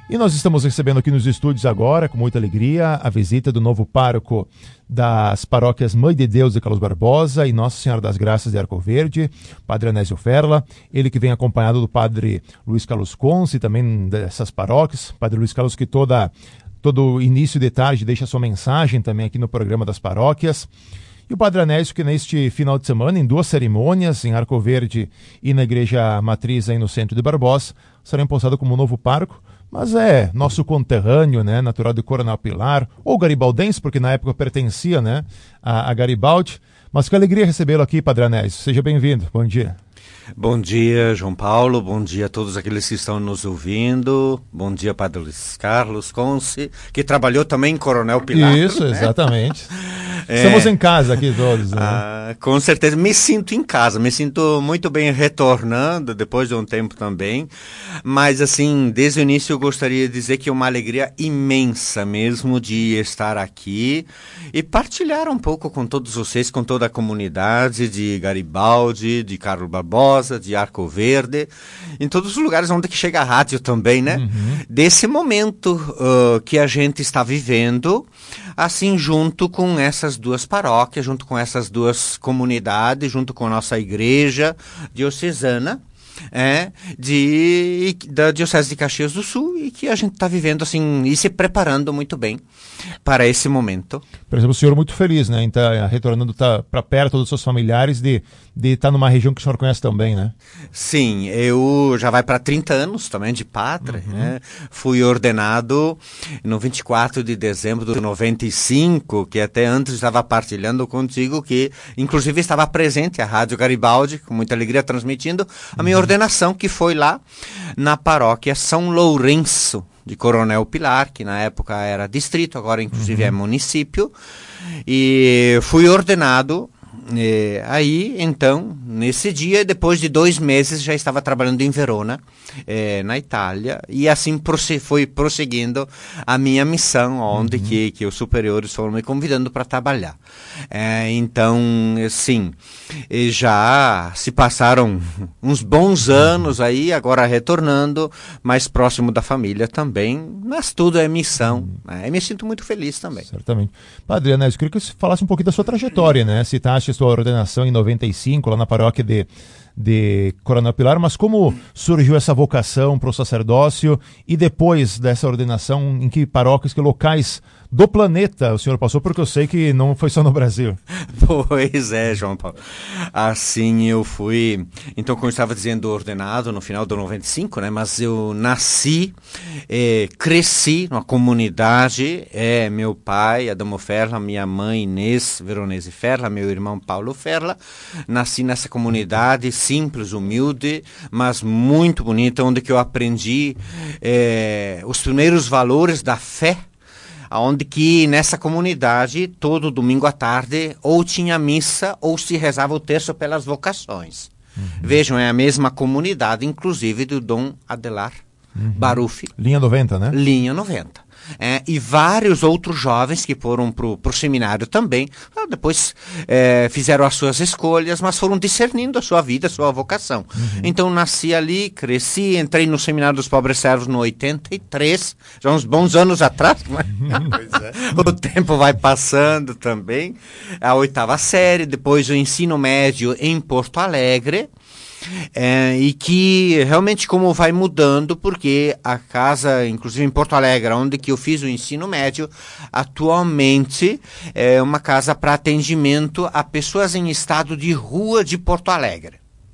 E nós estamos recebendo aqui nos estúdios agora, com muita alegria, a visita do novo pároco das paróquias Mãe de Deus de Carlos Barbosa e Nossa Senhora das Graças de Arco Verde, Padre Anésio Ferla, ele que vem acompanhado do Padre Luiz Carlos Conce, também dessas paróquias, Padre Luiz Carlos que todo início de tarde deixa sua mensagem também aqui no programa das paróquias. E o Padre Anésio, que neste final de semana, em 2 cerimônias, em Arco Verde e na Igreja Matriz aí no centro de Barbosa, será empossado como novo pároco, mas é nosso conterrâneo, né, natural de Coronel Pilar, ou garibaldense, porque na época pertencia, né, a Garibaldi. Mas que alegria recebê-lo aqui, Padre Anésio. Seja bem-vindo. Bom dia. Bom dia, João Paulo. Bom dia a todos aqueles que estão nos ouvindo. Bom dia, Padre Luiz Carlos Conce, que trabalhou também em Coronel Pilar. Isso, né? Exatamente. Estamos em casa aqui todos, né? Com certeza, me sinto em casa, me sinto muito bem retornando depois de um tempo também, mas assim, desde o início eu gostaria de dizer que é uma alegria imensa mesmo de estar aqui e partilhar um pouco com todos vocês, com toda a comunidade de Garibaldi, de Carlos Barbosa, de Arco Verde, em todos os lugares onde que chega a rádio também, né? Desse momento que a gente está vivendo, assim, junto com essas duas paróquias, junto com essas duas comunidades, junto com a nossa igreja diocesana, da Diocese de Caxias do Sul, e que a gente está vivendo assim e se preparando muito bem para esse momento. Por exemplo, o senhor muito feliz, né, em estar retornando para perto dos seus familiares, de estar numa região que o senhor conhece também, né? Sim, eu já vai para 30 anos também de padre, né? Fui ordenado no 24 de dezembro de 95, que até antes estava partilhando contigo, que inclusive estava presente a Rádio Garibaldi, com muita alegria transmitindo a minha ordenação, que foi lá na paróquia São Lourenço de Coronel Pilar, que na época era distrito, agora inclusive é município, e fui ordenado aí, então, nesse dia, depois de 2 meses, já estava trabalhando em Verona, na Itália, e assim foi prosseguindo a minha missão, onde que os superiores foram me convidando para trabalhar. Então, sim, já se passaram uns bons anos aí, agora retornando, mais próximo da família também, mas tudo é missão, né? E me sinto muito feliz também. Certamente. Padre Anésio, eu queria que você falasse um pouquinho da sua trajetória, né? Citaste a sua ordenação em 95, lá na paróquia de Coronel Pilar, mas como surgiu essa vocação para o sacerdócio e depois dessa ordenação, em que paróquias, que locais do planeta o senhor passou, porque eu sei que não foi só no Brasil. Pois é, João Paulo. Assim eu fui, então, como eu estava dizendo, ordenado no final do 95, né? Mas eu nasci, cresci numa comunidade, meu pai, Adamo Ferla, minha mãe, Inês Veronese Ferla, meu irmão Paulo Ferla. Nasci nessa comunidade simples, humilde, mas muito bonita, onde que eu aprendi os primeiros valores da fé, onde que nessa comunidade, todo domingo à tarde, ou tinha missa, ou se rezava o terço pelas vocações. Vejam, é a mesma comunidade, inclusive, do Dom Adelar Baruffi. Linha 90, né? Linha 90. E vários outros jovens que foram pro seminário também, depois fizeram as suas escolhas, mas foram discernindo a sua vida, a sua vocação. Então nasci ali, cresci, entrei no Seminário dos Pobres Servos no 83, já uns bons anos atrás, mas o tempo vai passando também. A 8ª série, depois o ensino médio em Porto Alegre. E que realmente como vai mudando, porque a casa, inclusive em Porto Alegre, onde que eu fiz o ensino médio, atualmente é uma casa para atendimento a pessoas em estado de rua de Porto Alegre.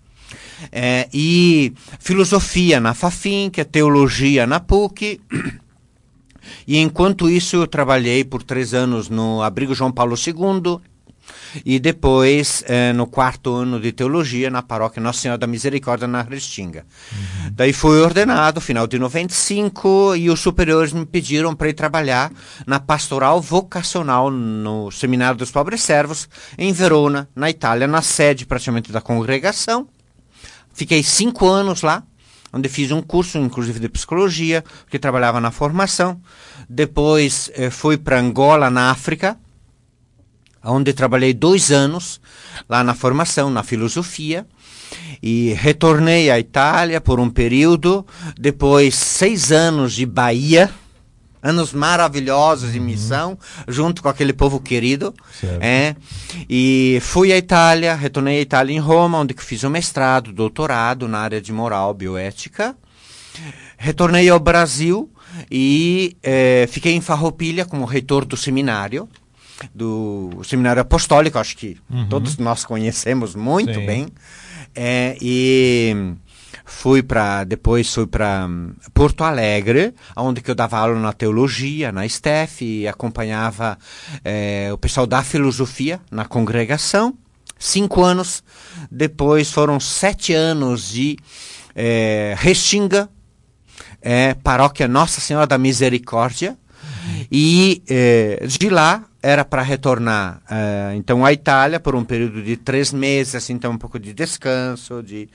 E filosofia na FAFIM, que é teologia na PUC. E enquanto isso eu trabalhei por 3 anos no Abrigo João Paulo II, e depois no 4º ano de teologia na paróquia Nossa Senhora da Misericórdia na Restinga. Daí fui ordenado final de 95 e os superiores me pediram para ir trabalhar na pastoral vocacional no Seminário dos Pobres Servos em Verona, na Itália, na sede praticamente da congregação. Fiquei 5 anos lá, onde fiz um curso, inclusive de psicologia, que trabalhava na formação. Depois fui para Angola, na África, onde trabalhei 2 anos lá na formação, na filosofia, E retornei à Itália por um período, depois 6 anos de Bahia, anos maravilhosos de missão, junto com aquele povo querido. E fui à Itália, retornei à Itália em Roma, onde fiz um mestrado, doutorado na área de moral bioética. Retornei ao Brasil e fiquei em Farroupilha como reitor do seminário apostólico, acho que todos nós conhecemos muito bem. E depois fui para Porto Alegre, onde que eu dava aula na teologia, na STEF, e acompanhava o pessoal da filosofia na congregação. 5 anos, depois foram 7 anos de Restinga, paróquia Nossa Senhora da Misericórdia, e de lá era para retornar então à Itália por um período de 3 meses, assim, então um pouco de descanso, de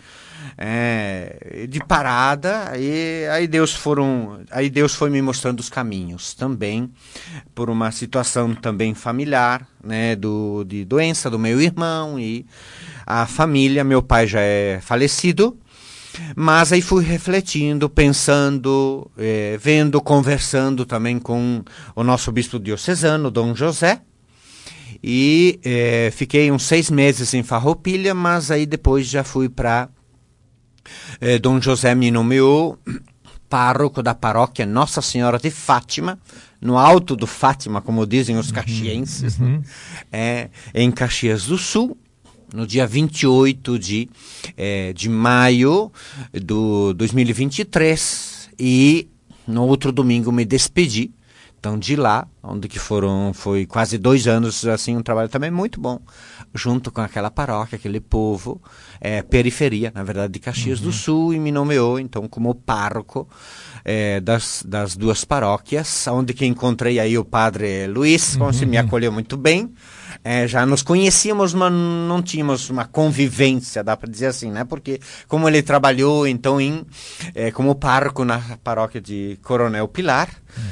parada, e aí Deus foi me mostrando os caminhos também, por uma situação também familiar, né, de doença do meu irmão e a família. Meu pai já é falecido, mas aí fui refletindo, pensando, vendo, conversando também com o nosso bispo diocesano, Dom José, e fiquei uns 6 meses em Farroupilha, mas aí depois já fui para... Dom José me nomeou pároco da paróquia Nossa Senhora de Fátima, no Alto do Fátima, como dizem os caxienses, em Caxias do Sul, no dia 28 de maio de 2023, e no outro domingo me despedi. Então, de lá, onde que foi quase 2 anos, assim, um trabalho também muito bom, junto com aquela paróquia, aquele povo, periferia, na verdade, de Caxias do Sul, e me nomeou, então, como pároco das 2 paróquias, onde que encontrei aí o padre Luiz, que me acolheu muito bem. Já nos conhecíamos, mas não tínhamos uma convivência, dá para dizer assim, né? Porque como ele trabalhou, então, como pároco na paróquia de Coronel Pilar,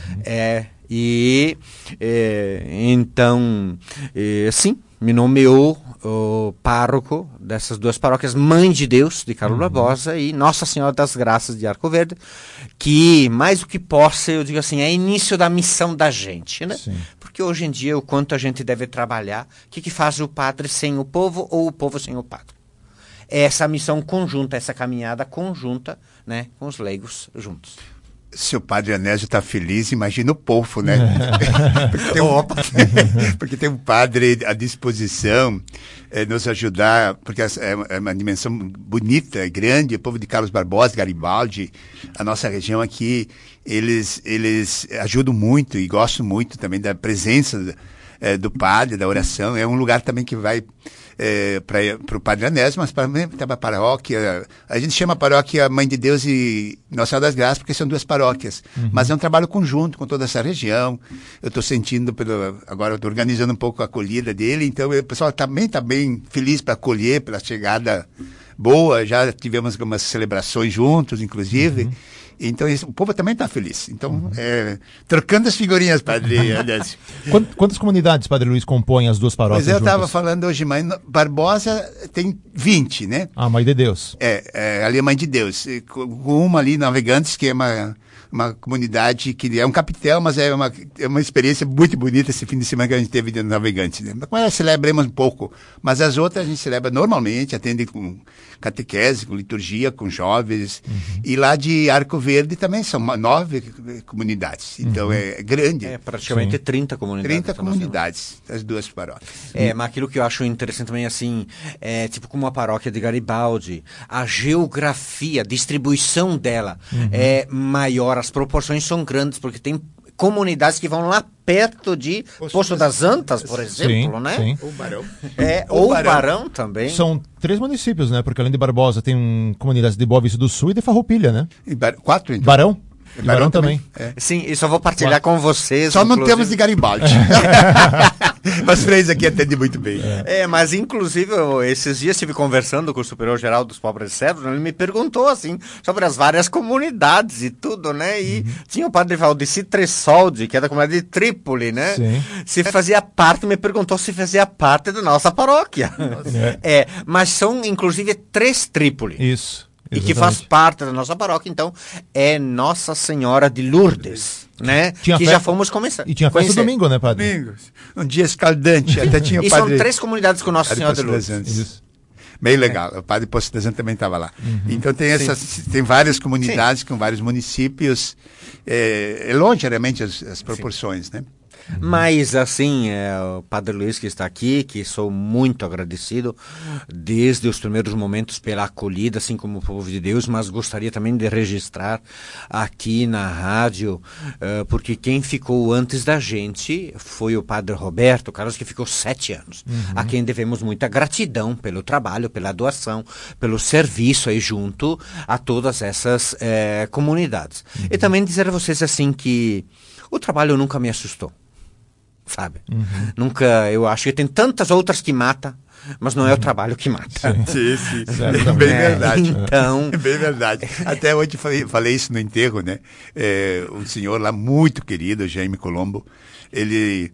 então, sim, me nomeou o pároco dessas 2 paróquias, Mãe de Deus, de Carlos Barbosa, e Nossa Senhora das Graças, de Arco Verde, que, mais do que possa, eu digo assim, é início da missão da gente, né? Sim. Porque hoje em dia, o quanto a gente deve trabalhar, o que faz o padre sem o povo, ou o povo sem o padre? É essa missão conjunta, essa caminhada conjunta, né, com os leigos juntos. Se o padre Anésio está feliz, imagina o povo, né? Porque tem um padre à disposição, nos ajudar, porque é uma dimensão bonita, grande. O povo de Carlos Barbosa, Garibaldi, a nossa região aqui, eles ajudam muito e gostam muito também da presença do padre, da oração. É um lugar também que vai para o Padre Anésio, mas para a paróquia. A gente chama a paróquia Mãe de Deus e Nossa Senhora das Graças, porque são 2 paróquias. Mas é um trabalho conjunto com toda essa região. Eu estou sentindo, agora eu estou organizando um pouco a acolhida dele, então o pessoal também está bem feliz para acolher, pela chegada boa. Já tivemos algumas celebrações juntos, inclusive. Então, o povo também está feliz. Então, trocando as figurinhas, Padre Anésio. Quantas comunidades, Padre Luiz, compõem as 2 paróquias? Pois eu estava falando hoje, Mãe Barbosa tem 20, né? Ah, Mãe de Deus. Ali é Mãe de Deus. Com uma ali, Navegantes, que é uma comunidade que é um capitel, mas é uma experiência muito bonita esse fim de semana que a gente teve de Navegantes, né? Mas celebramos um pouco. Mas as outras a gente celebra normalmente, atende com catequese, com liturgia, com jovens. E lá de Arco Verde também são 9 comunidades. Então é grande. Praticamente 30 comunidades. 30 comunidades, as 2 paróquias. Mas aquilo que eu acho interessante também, assim, tipo como a paróquia de Garibaldi, a geografia, a distribuição dela é maior, as proporções são grandes, porque tem comunidades que vão lá perto de Poço das Antas, por exemplo, né? Sim. Ou Barão. Ou Barão também. São 3 municípios, né? Porque além de Barbosa tem comunidades de Boa Vista do Sul e de Farroupilha, né? 4, então. Barão? Barão também. Sim, e só vou partilhar com vocês. Só não temos de Garibaldi. Mas Freis aqui atende muito bem. Mas inclusive esses dias estive conversando com o superior-geral dos pobres servos, ele me perguntou assim sobre as várias comunidades e tudo, né? E tinha o padre Valdeci Tressoldi, que é da comunidade de Trípoli, né? Sim. Se fazia parte, me perguntou se fazia parte da nossa paróquia. Mas são inclusive 3 Trípoli. Isso. E que faz parte da nossa paróquia, então é Nossa Senhora de Lourdes, né? Já fomos começando. E tinha festa domingo, né, padre? Domingos. Um dia escaldante. Até tinha o e padre... são 3 comunidades com Nossa Senhora de Lourdes. Isso. Bem legal. O padre Poço das Antas também estava lá. Então tem várias comunidades com vários municípios. É longe, realmente, as proporções, né? Mas, assim, o Padre Luiz que está aqui, que sou muito agradecido desde os primeiros momentos pela acolhida, assim como o povo de Deus, mas gostaria também de registrar aqui na rádio, porque quem ficou antes da gente foi o Padre Roberto Carlos, que ficou 7 anos, a quem devemos muita gratidão pelo trabalho, pela doação, pelo serviço aí junto a todas essas comunidades. E também dizer a vocês, assim, que o trabalho nunca me assustou. Sabe? Nunca, eu acho que tem tantas outras que matam, mas não é o trabalho que mata. Sim. Bem verdade. Então... Bem verdade. Até hoje falei isso no enterro, né? Um senhor lá muito querido, Jaime Colombo, ele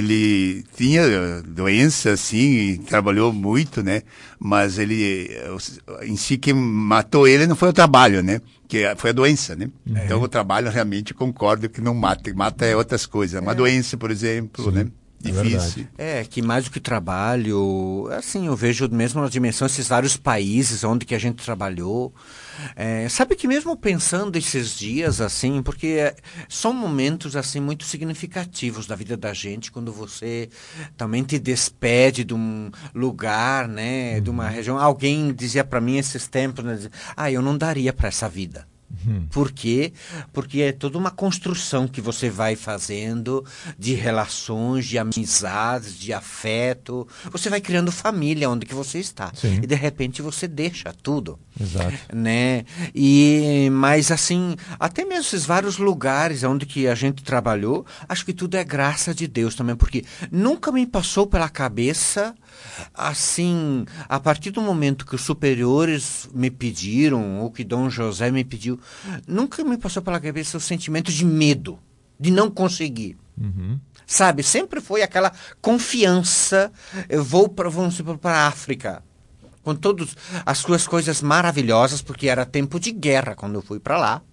tinha doença, assim, trabalhou muito, né? Mas em si, quem matou ele não foi o trabalho, né? Que foi a doença, né? Então, o trabalho, realmente, concordo que não mata. Mata outras coisas. Uma doença, por exemplo, né? Difícil. Que mais do que trabalho, assim, eu vejo mesmo na dimensão esses vários países onde que a gente trabalhou. Sabe que mesmo pensando esses dias, assim, porque são momentos, assim, muito significativos da vida da gente, quando você também te despede de um lugar, né, de uma região. Alguém dizia para mim esses tempos, né, eu não daria para essa vida. Por quê? Porque é toda uma construção que você vai fazendo de relações, de amizades, de afeto. Você vai criando família onde que você está. Sim. E de repente você deixa tudo. Exato. Né? Mas assim, até mesmo esses vários lugares onde que a gente trabalhou, acho que tudo é graça de Deus também, porque nunca me passou pela cabeça, assim, a partir do momento que os superiores me pediram, ou que Dom José me pediu, nunca me passou pela cabeça o sentimento de medo, de não conseguir. Sabe, sempre foi aquela confiança. Eu vamos para a África, com todas as suas coisas maravilhosas, porque era tempo de guerra quando eu fui para lá,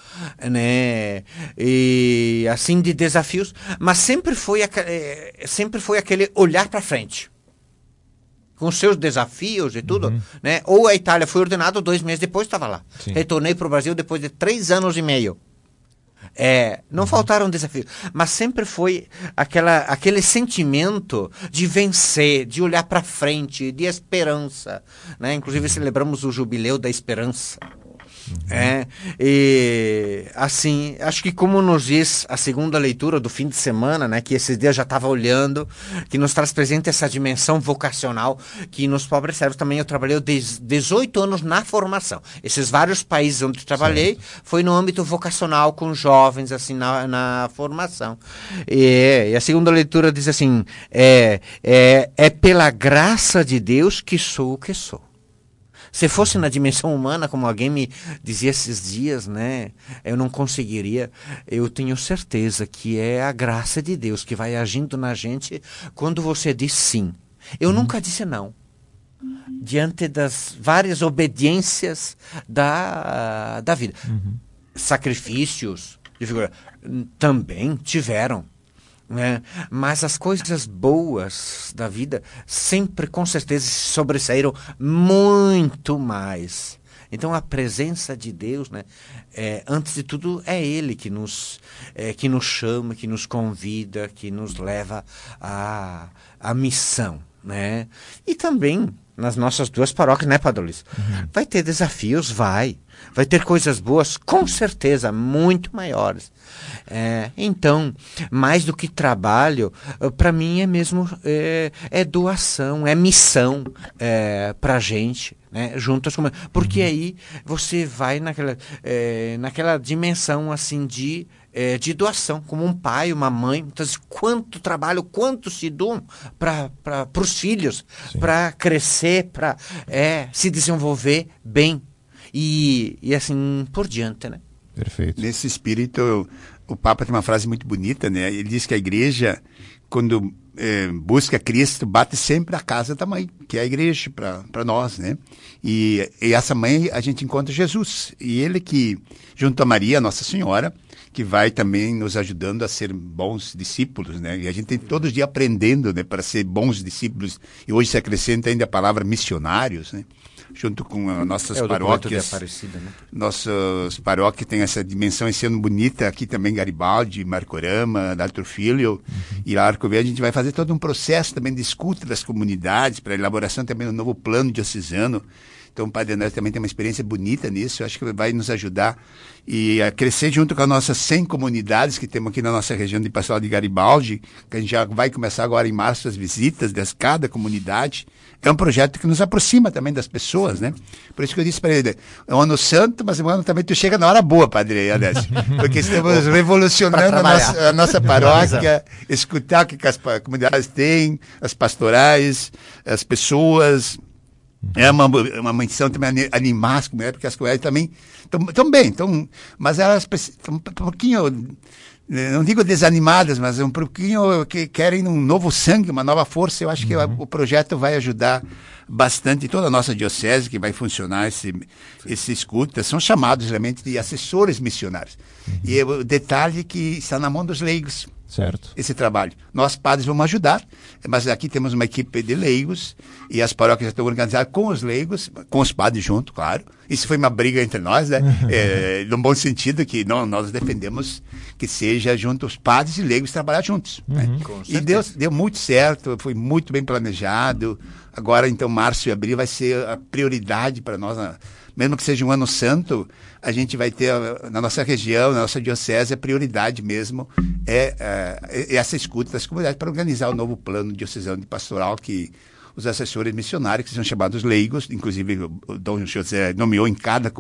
né? E assim, de desafios, mas sempre foi aquele olhar para frente, com seus desafios e tudo, né? Ou a Itália foi ordenado, 2 meses depois estava lá. Sim. Retornei para o Brasil depois de 3 anos e meio. Não faltaram desafios, mas sempre foi aquele sentimento de vencer, de olhar para frente, de esperança, né? Inclusive celebramos o Jubileu da Esperança. E assim, acho que como nos diz a segunda leitura do fim de semana, né, que esses dias já estava olhando, que nos traz presente essa dimensão vocacional, que nos pobres servos também eu trabalhei 18 anos na formação. Esses vários países onde eu trabalhei, foi no âmbito vocacional com jovens, assim, na formação. E a segunda leitura diz assim, é pela graça de Deus que sou o que sou. Se fosse na dimensão humana, como alguém me dizia esses dias, né, eu não conseguiria. Eu tenho certeza que é a graça de Deus que vai agindo na gente quando você diz sim. Eu nunca disse não. Diante das várias obediências da vida. Sacrifícios, também tiveram. Né? Mas as coisas boas da vida sempre, com certeza, se sobressaíram muito mais. Então a presença de Deus, né, antes de tudo, é Ele que nos chama, que nos convida, que nos leva à missão, né? E também nas nossas 2 paróquias, né, Padre Luiz? Vai ter desafios, vai ter coisas boas, com certeza, muito maiores. Então, mais do que trabalho, para mim é mesmo doação, é missão para a gente. né, junto às comunidades. Porque aí você vai naquela dimensão assim de doação, como um pai, uma mãe. Então, quanto trabalho, quanto se doam para os filhos, para crescer, para se desenvolver bem e assim por diante, né? Perfeito. Nesse espírito, o Papa tem uma frase muito bonita, né? Ele diz que a igreja, quando busca Cristo, bate sempre a casa da mãe, que é a igreja para nós, né? E essa mãe a gente encontra Jesus. E ele que, junto a Maria, Nossa Senhora, que vai também nos ajudando a ser bons discípulos, né? E a gente tem todos os dias aprendendo, né, para ser bons discípulos. E hoje se acrescenta ainda a palavra missionários, né? Junto com as nossas paróquias. Aparecida, né? Nossas paróquias têm essa dimensão esse ano bonita, aqui também Garibaldi, Marcorama, Arthur Filho, e lá Arco Verde a gente vai fazer todo um processo também de escuta das comunidades, para elaboração também do novo plano diocesano. Então o Padre André também tem uma experiência bonita nisso, eu acho que vai nos ajudar e a crescer junto com as nossas 100 comunidades que temos aqui na nossa região de Pastoral de Garibaldi, que a gente já vai começar agora em março as visitas de cada comunidade. É um projeto que nos aproxima também das pessoas, né? Por isso que eu disse para ele, é um ano santo, mas um ano também tu chega na hora boa, Padre André, porque estamos revolucionando a nossa paróquia, escutar o que as comunidades têm, as pastorais, as pessoas. É uma missão também animar as comunidades, porque as comunidades também estão bem, mas elas estão um pouquinho, não digo desanimadas, mas um pouquinho que querem um novo sangue, uma nova força. Eu acho que o projeto vai ajudar bastante toda a nossa diocese, que vai funcionar esse escuta. São chamados realmente de assessores missionários. E o detalhe é que está na mão dos leigos. Certo. Esse trabalho. Nós, padres, vamos ajudar, mas aqui temos uma equipe de leigos e as paróquias já estão organizadas com os leigos, com os padres junto, claro. Isso foi uma briga entre nós, né? No bom sentido que nós defendemos que seja junto os padres e leigos trabalhar juntos. Né? E deu muito certo, foi muito bem planejado. Agora, então, março e abril vai ser a prioridade para nós. Mesmo que seja um ano santo, a gente vai ter na nossa região, na nossa diocese, a prioridade mesmo essa escuta das comunidades para organizar o novo plano diocesano de pastoral que os assessores missionários, que são chamados leigos, inclusive o Dom José nomeou em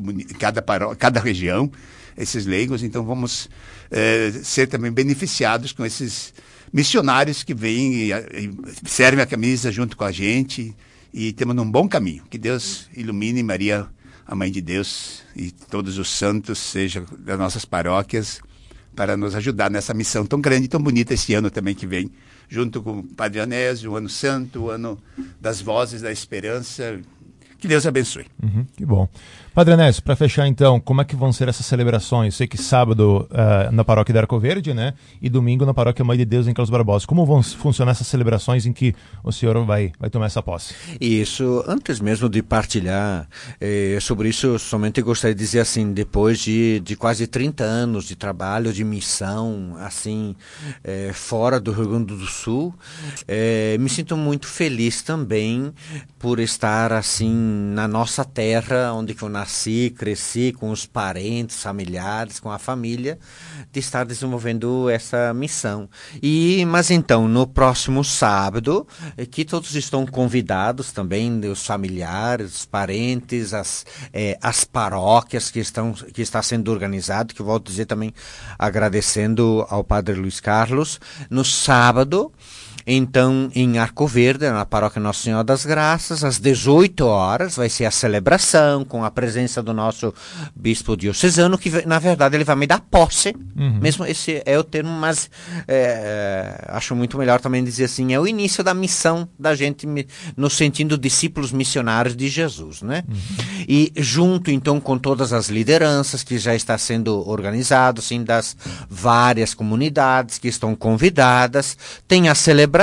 cada região esses leigos, então vamos ser também beneficiados com esses missionários que vêm e servem a camisa junto com a gente e temos um bom caminho. Que Deus ilumine Maria, a Mãe de Deus, e todos os santos, seja das nossas paróquias, para nos ajudar nessa missão tão grande e tão bonita esse ano também que vem, junto com o Padre Anésio, o Ano Santo, o Ano das Vozes da Esperança. Que Deus abençoe. Que bom. Padre Anésio, para fechar então, como é que vão ser essas celebrações? Sei que sábado na paróquia de Arco Verde, né? E domingo na paróquia Mãe de Deus em Carlos Barbosa. Como vão funcionar essas celebrações em que o senhor vai tomar essa posse? Isso, antes mesmo de partilhar sobre isso, somente gostaria de dizer assim, depois de quase 30 anos de trabalho, de missão, assim, fora do Rio Grande do Sul, me sinto muito feliz também por estar assim na nossa terra, onde eu nasci, cresci com os parentes, familiares, com a família, de estar desenvolvendo essa missão. Mas então, no próximo sábado, que todos estão convidados também, os familiares, os parentes, as paróquias que está sendo organizado, que eu volto a dizer também agradecendo ao Padre Luiz Carlos, no sábado. Então, em Arco Verde, na paróquia Nossa Senhora das Graças, às 18 horas, vai ser a celebração com a presença do nosso bispo diocesano, que, na verdade, ele vai me dar posse. Mesmo esse é o termo, mas acho muito melhor também dizer assim, é o início da missão da gente no sentido discípulos missionários de Jesus, né? E junto, então, com todas as lideranças que já está sendo organizado, assim, das várias comunidades que estão convidadas, tem a celebração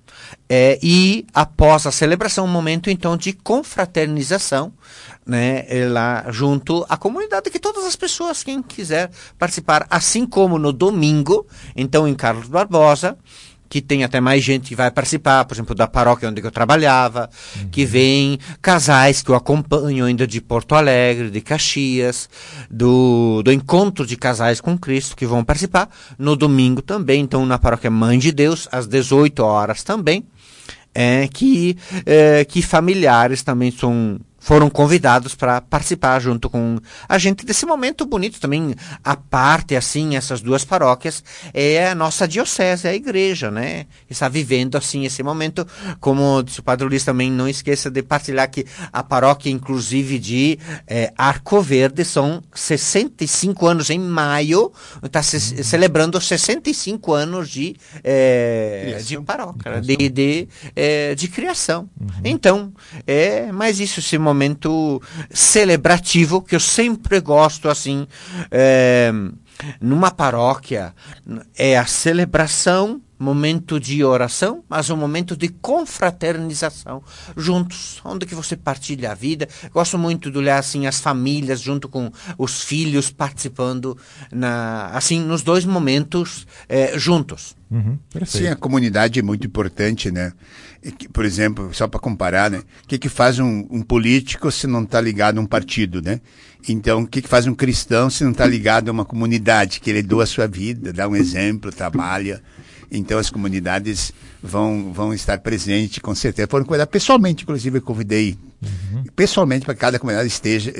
e após a celebração um momento então de confraternização, né, lá junto à comunidade, que todas as pessoas, quem quiser participar, assim como no domingo, então em Carlos Barbosa, que tem até mais gente que vai participar, por exemplo, da paróquia onde eu trabalhava, que vem casais que eu acompanho ainda de Porto Alegre, de Caxias, do encontro de casais com Cristo, que vão participar no domingo também, então na paróquia Mãe de Deus, às 18 horas também, que familiares também são foram convidados para participar junto com a gente desse momento bonito também. A parte, assim, essas duas paróquias é a nossa diocese, a igreja, né? Está vivendo, assim, esse momento. Como disse o Padre Luiz, também não esqueça de partilhar que a paróquia, inclusive, de Arco Verde, são 65 anos em maio, está celebrando 65 anos de paróquia, de criação. Então, mas isso, esse momento celebrativo que eu sempre gosto, assim, numa paróquia, é a celebração, momento de oração, mas um momento de confraternização juntos, onde que você partilha a vida. Gosto muito de olhar assim as famílias junto com os filhos participando assim nos dois momentos juntos. Sim, a comunidade é muito importante, né? Por exemplo, só para comparar, né? O que faz um político se não está ligado a um partido, né? Então, o que faz um cristão se não está ligado a uma comunidade, que ele doa a sua vida, dá um exemplo, trabalha. Então, as comunidades vão estar presentes, com certeza. Foram cuidar pessoalmente, inclusive, eu convidei pessoalmente para que cada comunidade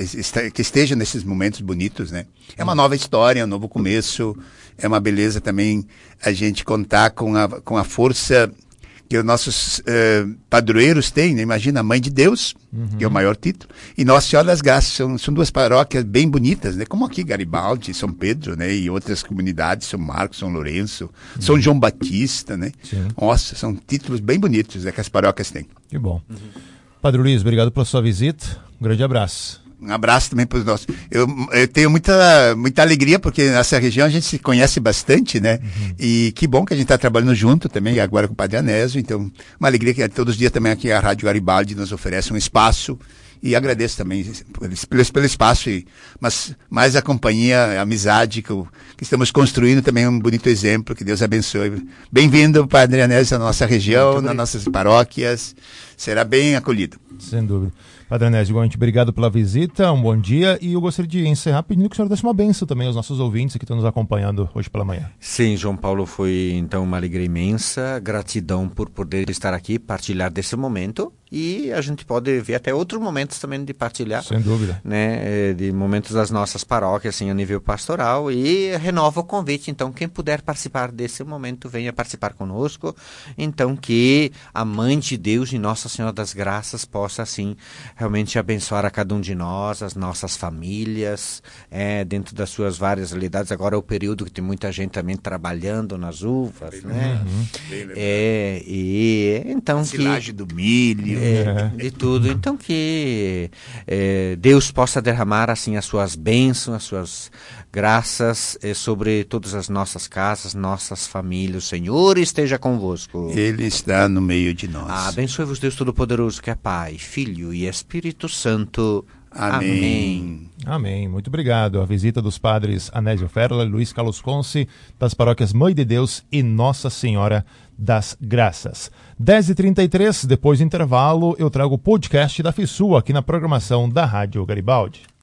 que esteja nesses momentos bonitos, né? É uma nova história, é um novo começo, é uma beleza também a gente contar com a força que os nossos padroeiros têm, né? Imagina a Mãe de Deus, que é o maior título, e Nossa Senhora das Graças, são duas paróquias bem bonitas, né? Como aqui Garibaldi, São Pedro, né? E outras comunidades, São Marcos, São Lourenço, São João Batista, né? Sim. Nossa, são títulos bem bonitos, né, que as paróquias têm. Que bom. Padre Luiz, obrigado pela sua visita, um grande abraço. Um abraço também para os nossos. Eu tenho muita alegria, porque nessa região a gente se conhece bastante, né? E que bom que a gente está trabalhando junto também, agora com o Padre Anésio. Então, uma alegria que todos os dias também aqui a Rádio Garibaldi nos oferece um espaço. E agradeço também pelo espaço, mas mais a companhia, a amizade que estamos construindo também um bonito exemplo. Que Deus abençoe. Bem-vindo, Padre Anésio, na nossa região, nas nossas paróquias. Será bem acolhido. Sem dúvida. Padre Anésio, igualmente, obrigado pela visita, um bom dia, e eu gostaria de encerrar pedindo que o senhor desse uma bênção também aos nossos ouvintes que estão nos acompanhando hoje pela manhã. Sim, João Paulo, foi então uma alegria imensa, gratidão por poder estar aqui, partilhar desse momento, e a gente pode ver até outros momentos também de partilhar. Sem dúvida. Né, de momentos das nossas paróquias, assim, a nível pastoral, e renova o convite, então, quem puder participar desse momento, venha participar conosco, então, que a Mãe de Deus e Nossa Senhora das Graças possa, assim, realmente abençoar a cada um de nós, as nossas famílias, dentro das suas várias realidades. Agora é o período que tem muita gente também trabalhando nas uvas, né? E então silagem do milho, de tudo. Então que Deus possa derramar assim as suas bênçãos, as suas graças sobre todas as nossas casas, nossas famílias. O Senhor esteja convosco. Ele está no meio de nós. Abençoe-vos Deus Todo-Poderoso, que é Pai, Filho e Espírito Santo. Amém. Amém. Muito obrigado. A visita dos padres Anésio Ferla e Luiz Carlos Conce, das paróquias Mãe de Deus e Nossa Senhora das Graças. 10h33, depois do intervalo, eu trago o podcast da FISU aqui na programação da Rádio Garibaldi.